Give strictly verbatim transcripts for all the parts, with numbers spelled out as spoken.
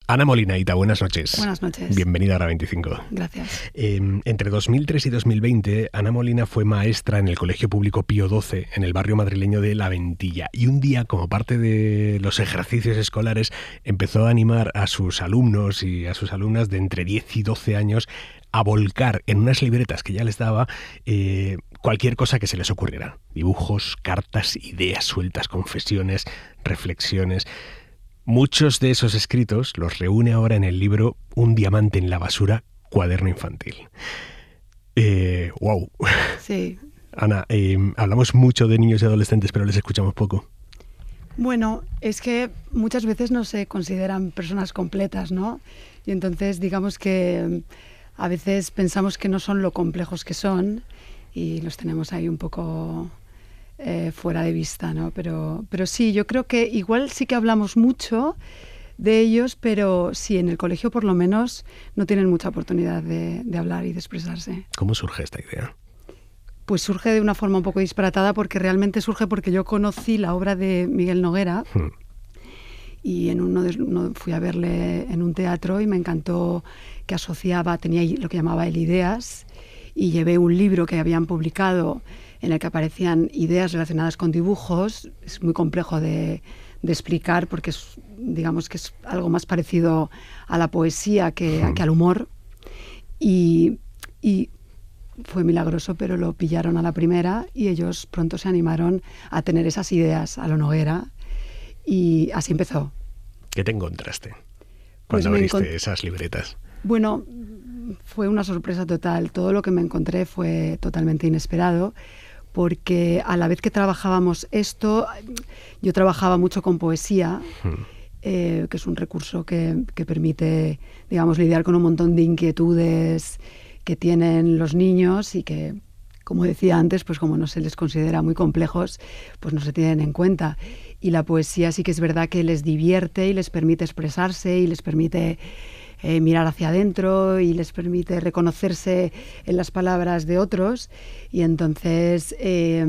Ana Molinaíta, buenas noches. Buenas noches. Bienvenida a Hora veinticinco. Gracias. Eh, entre dos mil tres y dos mil veinte, Ana Molina fue maestra en el Colegio Público Pío doce, en el barrio madrileño de La Ventilla. Y un día, como parte de los ejercicios escolares, empezó a animar a sus alumnos y a sus alumnas de entre diez y doce años a volcar en unas libretas que ya les daba eh, cualquier cosa que se les ocurriera. Dibujos, cartas, ideas sueltas, confesiones, reflexiones. Muchos de esos escritos los reúne ahora en el libro Un diamante en la basura, cuaderno infantil. Eh, ¡Wow! Sí. Ana, eh, hablamos mucho de niños y adolescentes, pero les escuchamos poco. Bueno, es que muchas veces no se consideran personas completas, ¿no? Y entonces digamos que a veces pensamos que no son lo complejos que son y los tenemos ahí un poco eh, fuera de vista, ¿no? Pero, pero sí, yo creo que igual sí que hablamos mucho de ellos, pero sí, en el colegio por lo menos no tienen mucha oportunidad de, de hablar y de expresarse. ¿Cómo surge esta idea? Pues surge de una forma un poco disparatada, porque realmente surge porque yo conocí la obra de Miguel Noguera hmm. y en uno, de, uno fui a verle en un teatro y me encantó que asociaba, tenía lo que llamaba el Ideas, y llevé un libro que habían publicado en el que aparecían ideas relacionadas con dibujos. Es muy complejo de, de explicar porque es, digamos que es algo más parecido a la poesía que, hmm. que al humor. Y, y fue milagroso, pero lo pillaron a la primera y ellos pronto se animaron a tener esas ideas a lo Noguera y así empezó. ¿Qué te encontraste Pues cuando abriste encont- esas libretas? Bueno, fue una sorpresa total. Todo lo que me encontré fue totalmente inesperado, porque a la vez que trabajábamos esto, yo trabajaba mucho con poesía, hmm. eh, que es un recurso que, que permite, digamos, lidiar con un montón de inquietudes que tienen los niños y que, como decía antes, pues como no se les considera muy complejos, pues no se tienen en cuenta. Y la poesía sí que es verdad que les divierte y les permite expresarse y les permite eh, mirar hacia adentro y les permite reconocerse en las palabras de otros. Y entonces eh,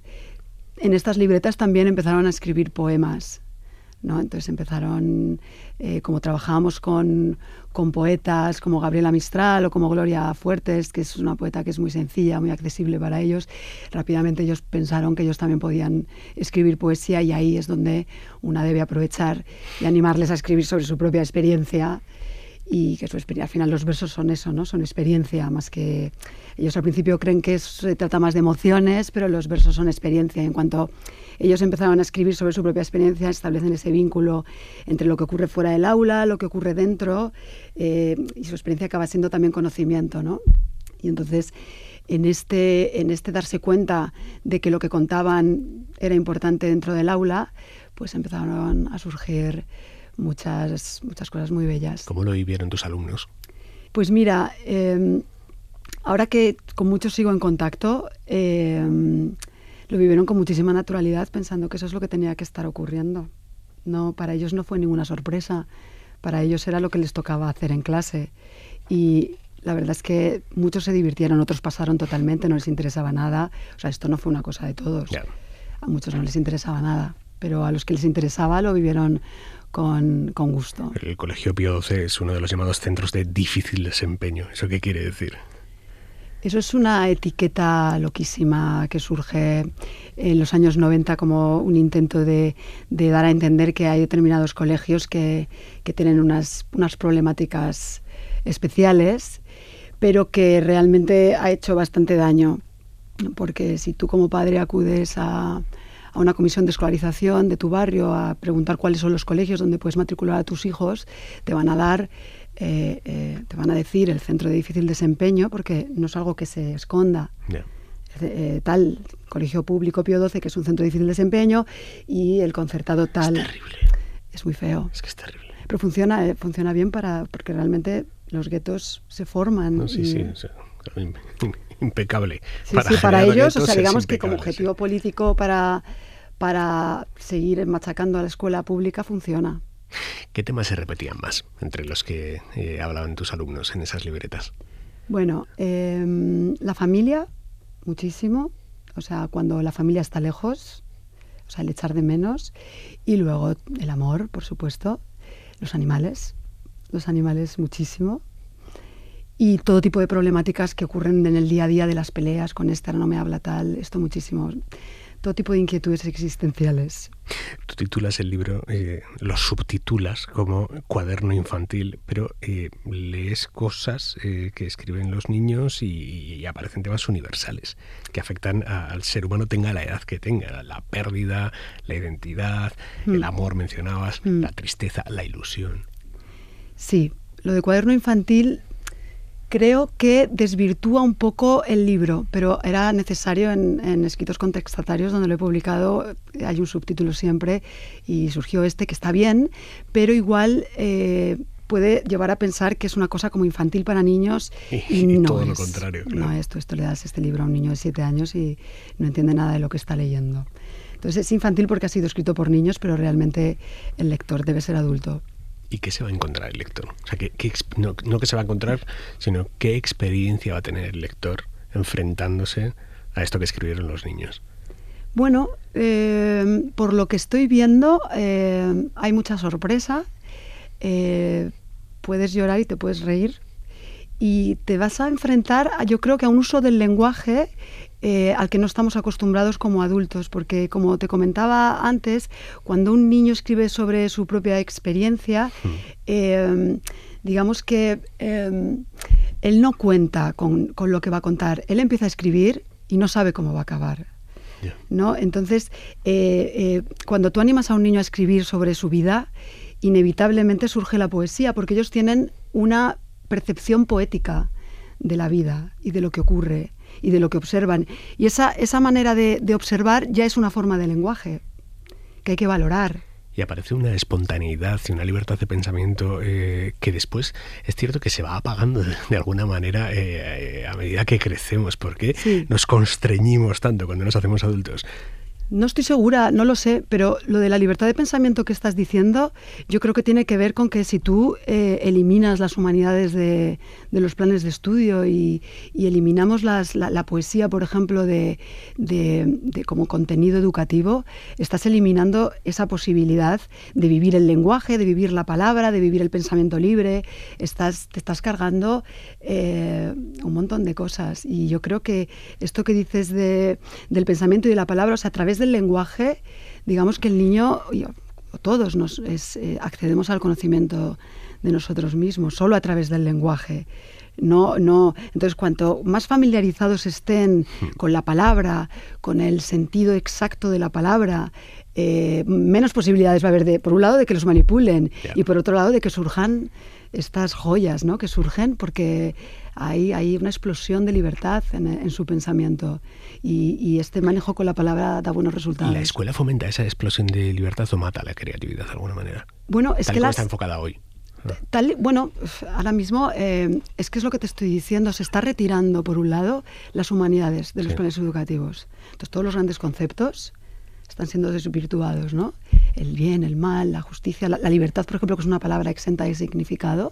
en estas libretas también empezaron a escribir poemas, ¿no? Entonces empezaron, eh, como trabajábamos con, con poetas como Gabriela Mistral o como Gloria Fuertes, que es una poeta que es muy sencilla, muy accesible para ellos, rápidamente ellos pensaron que ellos también podían escribir poesía, y ahí es donde una debe aprovechar y animarles a escribir sobre su propia experiencia. Y que su experiencia, al final los versos son eso, ¿no? Son experiencia, más que... Ellos al principio creen que se trata más de emociones, pero los versos son experiencia. En cuanto ellos empezaron a escribir sobre su propia experiencia, establecen ese vínculo entre lo que ocurre fuera del aula, lo que ocurre dentro, eh, y su experiencia acaba siendo también conocimiento, ¿no? Y entonces, en este, en este darse cuenta de que lo que contaban era importante dentro del aula, pues empezaron a surgir muchas, muchas cosas muy bellas. ¿Cómo lo vivieron tus alumnos? Pues mira, eh, ahora que con muchos sigo en contacto, eh, lo vivieron con muchísima naturalidad, pensando que eso es lo que tenía que estar ocurriendo. No, para ellos no fue ninguna sorpresa, para ellos era lo que les tocaba hacer en clase. Y la verdad es que muchos se divirtieron, otros pasaron totalmente, no les interesaba nada. O sea, esto no fue una cosa de todos. Yeah. A muchos no les interesaba nada, pero a los que les interesaba lo vivieron Con, con gusto. El Colegio Pío doce es uno de los llamados centros de difícil desempeño. ¿Eso qué quiere decir? Eso es una etiqueta loquísima que surge en los años noventa como un intento de, de dar a entender que hay determinados colegios que, que tienen unas, unas problemáticas especiales, pero que realmente ha hecho bastante daño. Porque si tú como padre acudes a... a una comisión de escolarización de tu barrio a preguntar cuáles son los colegios donde puedes matricular a tus hijos, te van a dar, eh, eh, te van a decir el centro de difícil desempeño, porque no es algo que se esconda. Yeah. Eh, tal, Colegio Público Pío doce, que es un centro de difícil desempeño, y el concertado tal. Es terrible. Es muy feo. Es que es terrible. Pero funciona, eh, funciona bien para, porque realmente los guetos se forman. No, sí, y... sí, o sea, impecable. Sí, para, sí, para ellos, o sea, digamos que como objetivo sí. político para, para seguir machacando a la escuela pública funciona. ¿Qué temas se repetían más entre los que eh, hablaban tus alumnos en esas libretas? Bueno, eh, la familia, muchísimo. O sea, cuando la familia está lejos, o sea, el echar de menos. Y luego el amor, por supuesto, los animales. los animales muchísimo. Y todo tipo de problemáticas que ocurren en el día a día de las peleas, con esta no me habla tal, esto muchísimo. Todo tipo de inquietudes existenciales. Tú titulas el libro, eh, lo subtitulas como Cuaderno infantil, pero eh, lees cosas eh, que escriben los niños y, y aparecen temas universales que afectan a, al ser humano, tenga la edad que tenga. La pérdida, la identidad, mm. el amor, mencionabas, mm. la tristeza, la ilusión. Sí, lo de Cuaderno infantil creo que desvirtúa un poco el libro, pero era necesario en, en Escritos Contestatarios, donde lo he publicado, hay un subtítulo siempre, y surgió este, que está bien, pero igual eh, puede llevar a pensar que es una cosa como infantil para niños, y, y no todo es, lo contrario. Claro. No es, tú esto le das este libro a un niño de siete años y no entiende nada de lo que está leyendo. Entonces es infantil porque ha sido escrito por niños, pero realmente el lector debe ser adulto. ¿Y qué se va a encontrar el lector? O sea, ¿qué, qué, no, no qué se va a encontrar, sino qué experiencia va a tener el lector enfrentándose a esto que escribieron los niños. Bueno, eh, por lo que estoy viendo, eh, hay mucha sorpresa. Eh, puedes llorar y te puedes reír. Y te vas a enfrentar, a, yo creo que a un uso del lenguaje eh, al que no estamos acostumbrados como adultos, porque como te comentaba antes, cuando un niño escribe sobre su propia experiencia, mm. eh, digamos que eh, él no cuenta con, con lo que va a contar. Él empieza a escribir y no sabe cómo va a acabar. Yeah. ¿No? Entonces, eh, eh, cuando tú animas a un niño a escribir sobre su vida, inevitablemente surge la poesía, porque ellos tienen una percepción poética de la vida y de lo que ocurre y de lo que observan. Y esa, esa manera de, de observar ya es una forma de lenguaje que hay que valorar. Y aparece una espontaneidad y una libertad de pensamiento eh, que después es cierto que se va apagando de, de alguna manera eh, eh, a medida que crecemos, porque sí. nos constreñimos tanto cuando nos hacemos adultos. No estoy segura, no lo sé, pero lo de la libertad de pensamiento que estás diciendo, yo creo que tiene que ver con que si tú eh, eliminas las humanidades de, de los planes de estudio y, y eliminamos las, la, la poesía, por ejemplo, de, de, de como contenido educativo, estás eliminando esa posibilidad de vivir el lenguaje, de vivir la palabra, de vivir el pensamiento libre. Estás, te estás cargando eh, un montón de cosas. Y yo creo que esto que dices de, del pensamiento y de la palabra, o sea, a través del lenguaje, digamos que el niño, o todos nos es, eh, accedemos al conocimiento de nosotros mismos, solo a través del lenguaje. No, no. Entonces, cuanto más familiarizados estén con la palabra, con el sentido exacto de la palabra, eh, menos posibilidades va a haber, de, por un lado, de que los manipulen, yeah. y por otro lado, de que surjan estas joyas, ¿no? Que surgen porque hay, hay una explosión de libertad en, en su pensamiento y, y este manejo con la palabra da buenos resultados. ¿Y la escuela fomenta esa explosión de libertad o mata la creatividad de alguna manera? Bueno, es Tal que como las... está enfocada hoy. Tal, bueno, ahora mismo eh, es que es lo que te estoy diciendo, se está retirando por un lado las humanidades de los sí. planes educativos. Entonces todos los grandes conceptos están siendo desvirtuados, ¿no? El bien, el mal, la justicia, la, la libertad, por ejemplo, que es una palabra exenta de significado.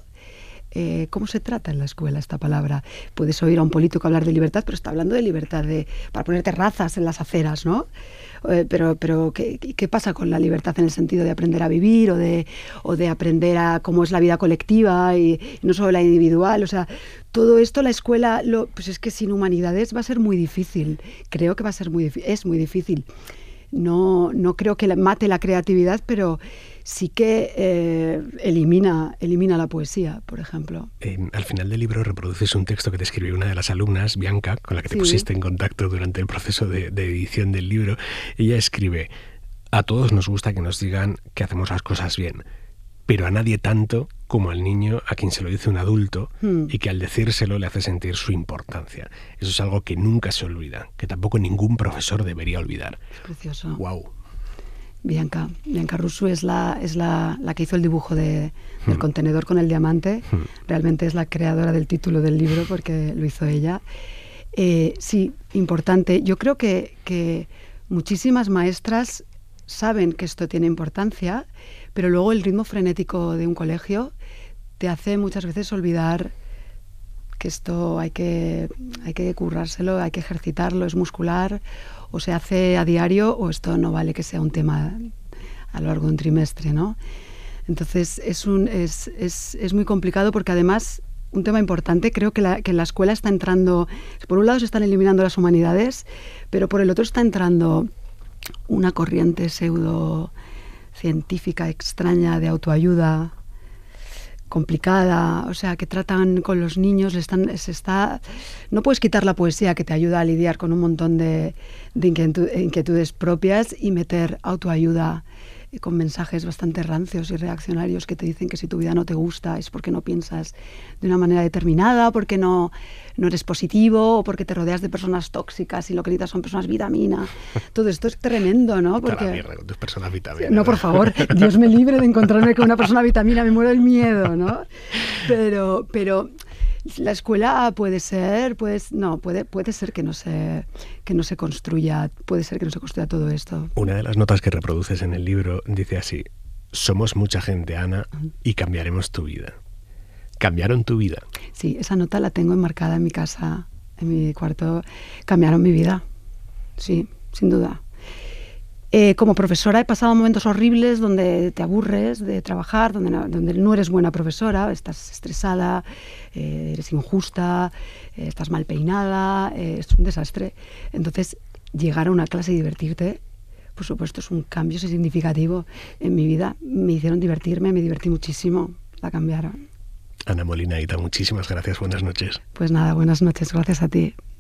Eh, ¿Cómo se trata en la escuela esta palabra? Puedes oír a un político hablar de libertad, pero está hablando de libertad de, para poner terrazas en las aceras, ¿no? Eh, pero pero ¿qué, ¿qué pasa con la libertad en el sentido de aprender a vivir o de, o de aprender a cómo es la vida colectiva y, y no solo la individual? O sea, todo esto la escuela, lo, pues es que sin humanidades va a ser muy difícil. Creo que va a ser muy es muy difícil. No, no creo que mate la creatividad, pero sí que eh, elimina, elimina la poesía, por ejemplo. Eh, al final del libro reproduces un texto que te escribió una de las alumnas, Bianca, con la que te sí. pusiste en contacto durante el proceso de, de edición del libro. Ella escribe: a todos nos gusta que nos digan que hacemos las cosas bien, pero a nadie tanto como al niño a quien se lo dice un adulto hmm. y que al decírselo le hace sentir su importancia. Eso es algo que nunca se olvida, que tampoco ningún profesor debería olvidar. Es precioso. Wow. Bianca, Bianca Russo es la, es la, la que hizo el dibujo de, del hmm. contenedor con el diamante. Hmm. Realmente es la creadora del título del libro porque lo hizo ella. Eh, sí, importante. Yo creo que, que muchísimas maestras saben que esto tiene importancia, pero luego el ritmo frenético de un colegio te hace muchas veces olvidar que esto hay que, hay que currárselo, hay que ejercitarlo, es muscular, o se hace a diario, o esto no vale que sea un tema a lo largo de un trimestre, ¿no? Entonces es, un, es, es, es muy complicado porque además, un tema importante, creo que, la, que en la escuela está entrando, por un lado se están eliminando las humanidades, pero por el otro está entrando una corriente pseudo científica extraña de autoayuda complicada, o sea, que tratan con los niños, le están, se está, no puedes quitar la poesía que te ayuda a lidiar con un montón de, de inquietud, inquietudes propias y meter autoayuda con mensajes bastante rancios y reaccionarios que te dicen que si tu vida no te gusta es porque no piensas de una manera determinada, porque no, no eres positivo o porque te rodeas de personas tóxicas y lo que necesitas son personas vitamina. Todo esto es tremendo, ¿no? Porque, Está la mierda con tus personas vitamina. No, por favor, Dios me libre de encontrarme con una persona vitamina, me muero del miedo, ¿no? Pero, pero la escuela puede ser, pues no, puede, puede ser que no se que no se construya, puede ser que no se construya todo esto. Una de las notas que reproduces en el libro dice así: somos mucha gente, Ana, y cambiaremos tu vida. ¿Cambiaron tu vida? Sí, esa nota la tengo enmarcada en mi casa, en mi cuarto. Cambiaron mi vida, sí, sin duda. Eh, como profesora he pasado momentos horribles donde te aburres de trabajar, donde no, donde no eres buena profesora, estás estresada, eh, eres injusta, eh, estás mal peinada, eh, es un desastre. Entonces, llegar a una clase y divertirte, por supuesto, es un cambio significativo en mi vida. Me hicieron divertirme, me divertí muchísimo, la cambiaron. Ana Molina Hita, muchísimas gracias, buenas noches. Pues nada, buenas noches, gracias a ti.